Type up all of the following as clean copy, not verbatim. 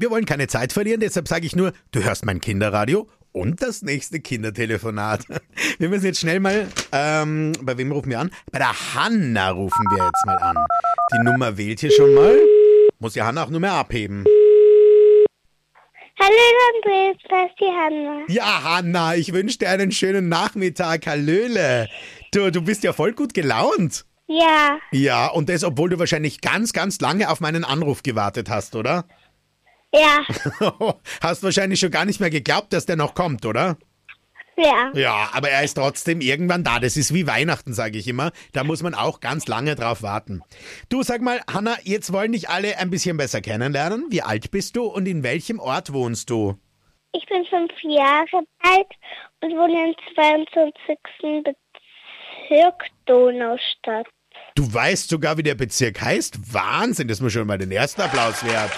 Wir wollen keine Zeit verlieren, deshalb sage ich nur, du hörst mein Kinderradio und das nächste Kindertelefonat. Wir müssen jetzt schnell mal, bei wem rufen wir an? Bei der Hanna rufen wir jetzt mal an. Die Nummer wählt hier schon mal. Muss ja Hanna auch nur mehr abheben. Hallo Andreas, das ist die Hanna. Ja, Hanna, ich wünsche dir einen schönen Nachmittag. Hallöle. Du bist ja voll gut gelaunt. Ja, Ja, und das, obwohl du wahrscheinlich ganz, ganz lange auf meinen Anruf gewartet hast, oder? ja, Hast wahrscheinlich schon gar nicht mehr geglaubt, dass der noch kommt, oder? ja. Ja, aber er ist trotzdem irgendwann da. Das ist wie Weihnachten, sage ich immer. Da muss man auch ganz lange drauf warten. Du, sag mal, Hanna, jetzt wollen dich alle ein bisschen besser kennenlernen. Wie alt bist du und in welchem Ort wohnst du? Ich bin 5 Jahre alt und wohne im 22. Bezirk Donaustadt. Du weißt sogar, wie der Bezirk heißt? Wahnsinn, das muss schon mal den ersten Applaus wert.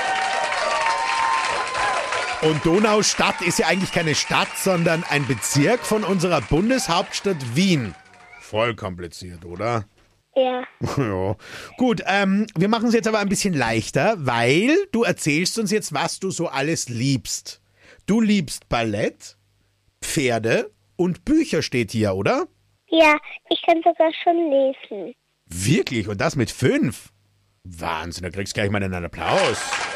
Und Donaustadt ist ja eigentlich keine Stadt, sondern ein Bezirk von unserer Bundeshauptstadt Wien. Voll kompliziert, oder? Ja, Ja. Gut, wir machen es jetzt aber ein bisschen leichter, weil du erzählst uns jetzt, was du so alles liebst. Du liebst Ballett, Pferde und Bücher steht hier, oder? ja, ich kann sogar schon lesen. Wirklich? Und das mit 5? Wahnsinn, da kriegst du gleich mal einen Applaus.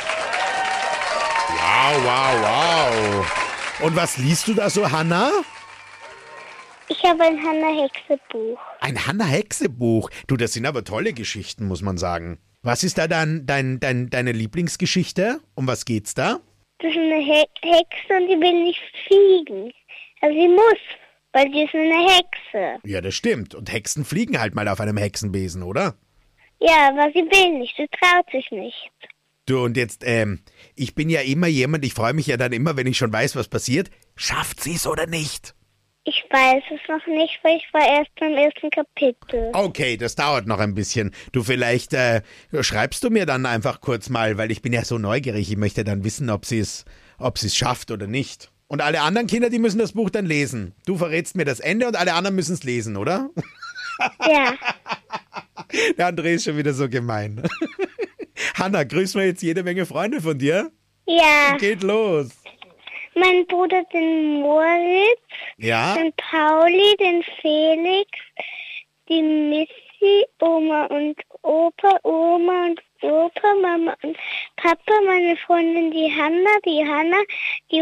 Wow, wow, wow. Und was liest du da so, Hanna? Ich habe ein Hannah-Hexe-Buch. Ein Hannah-Hexe-Buch. Du, das sind aber tolle Geschichten, muss man sagen. Was ist da deine Lieblingsgeschichte? Um was geht's da? Das ist eine Hexe und die will nicht fliegen. Also sie muss, weil sie ist eine Hexe. Ja, das stimmt. Und Hexen fliegen halt mal auf einem Hexenbesen, oder? Ja, aber sie will nicht, sie traut sich nicht. Du, und jetzt, ich bin ja immer jemand, ich freue mich ja dann immer, wenn ich schon weiß, was passiert. Schafft sie's oder nicht? Ich weiß es noch nicht, weil ich war erst beim ersten Kapitel. Okay, das dauert noch ein bisschen. Du, vielleicht schreibst du mir dann einfach kurz mal, weil ich bin ja so neugierig. Ich möchte dann wissen, ob sie es schafft oder nicht. Und alle anderen Kinder, die müssen das Buch dann lesen. Du verrätst mir das Ende und alle anderen müssen es lesen, oder? Ja, Der André ist schon wieder so gemein. Hanna, grüßen wir jetzt jede Menge Freunde von dir? ja. Geht los. Mein Bruder, den Moritz, Ja? den Pauli, den Felix, die Missy, Oma und Opa, Oma und Opa, Mama und Papa, meine Freundin, die Hanna, die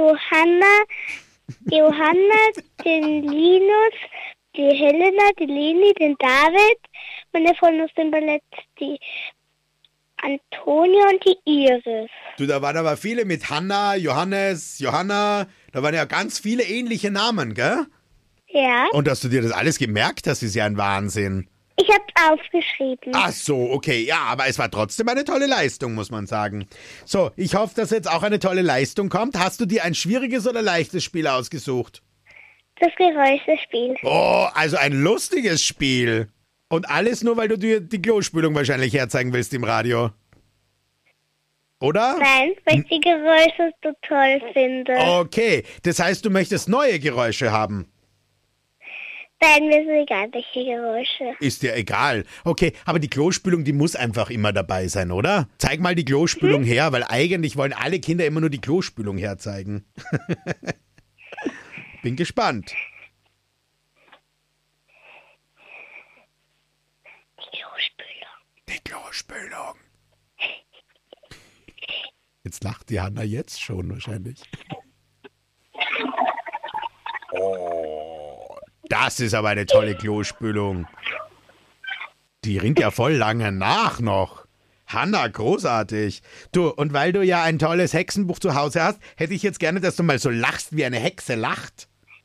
Johanna, den Linus, die Helena, die Leni, den David, meine Freundin aus dem Ballett, die Antonia und die Iris. Du, da waren aber viele mit Hanna, Johannes, Johanna. Da waren ja ganz viele ähnliche Namen, gell? Ja, Und dass du dir das alles gemerkt hast, ist ja ein Wahnsinn. ich hab's aufgeschrieben. Ach so, okay, ja, aber es war trotzdem eine tolle Leistung, muss man sagen. So, ich hoffe, dass jetzt auch eine tolle Leistung kommt. Hast du dir ein schwieriges oder leichtes Spiel ausgesucht? Das Geräuschespiel. Oh, also ein lustiges Spiel. Und alles nur, weil du dir die Klospülung wahrscheinlich herzeigen willst im Radio. Oder? Nein, weil ich die Geräusche so toll finde. Okay, das heißt, du möchtest neue Geräusche haben. Nein, mir ist egal, welche Geräusche. Ist dir egal. Okay, aber die Klospülung, die muss einfach immer dabei sein, oder? Zeig mal die Klospülung her, weil eigentlich wollen alle Kinder immer nur die Klospülung herzeigen. Bin gespannt. Die Klospülung. Die Klospülung. Jetzt lacht die Hanna jetzt schon wahrscheinlich. Oh, das ist aber eine tolle Klospülung. Die rinnt ja voll lange nach noch. Hanna, großartig. Du, und weil du ja ein tolles Hexenbuch zu Hause hast, hätte ich jetzt gerne, dass du mal so lachst, wie eine Hexe lacht.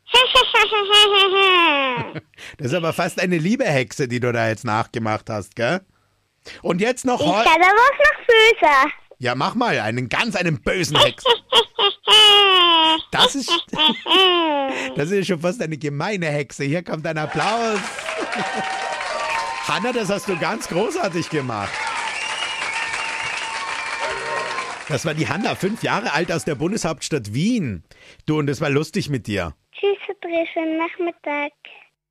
Das ist aber fast eine liebe Hexe, die du da jetzt nachgemacht hast, gell? Und jetzt noch... Ich kann aber auch noch böser. Ja, mach mal, einen bösen Hex. Das ist schon fast eine gemeine Hexe. Hier kommt ein Applaus. Hanna, das hast du ganz großartig gemacht. Das war die Hanna, 5 Jahre alt aus der Bundeshauptstadt Wien. Du, und das war lustig mit dir. Tschüss, André, schönen Nachmittag.